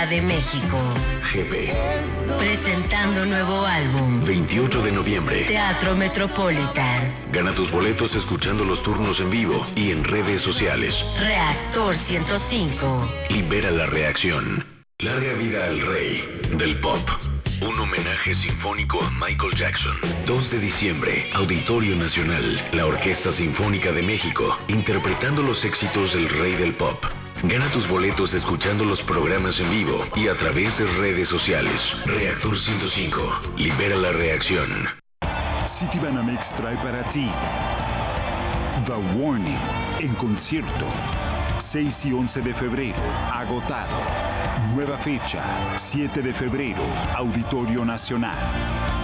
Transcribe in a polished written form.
Ciudad de México. GB. Presentando nuevo álbum. 28 de noviembre. Teatro Metropolitan. Gana tus boletos escuchando los turnos en vivo y en redes sociales. Reactor 105. Libera la reacción. Larga vida al rey del pop. Un homenaje sinfónico a Michael Jackson. 2 de diciembre, Auditorio Nacional. La Orquesta Sinfónica de México, interpretando los éxitos del rey del pop. Gana tus boletos escuchando los programas en vivo y a través de redes sociales. Reactor 105. Libera la reacción. Citibanamex trae para ti The Warning en concierto. 6 y 11 de febrero, agotado. Nueva fecha, 7 de febrero, Auditorio Nacional.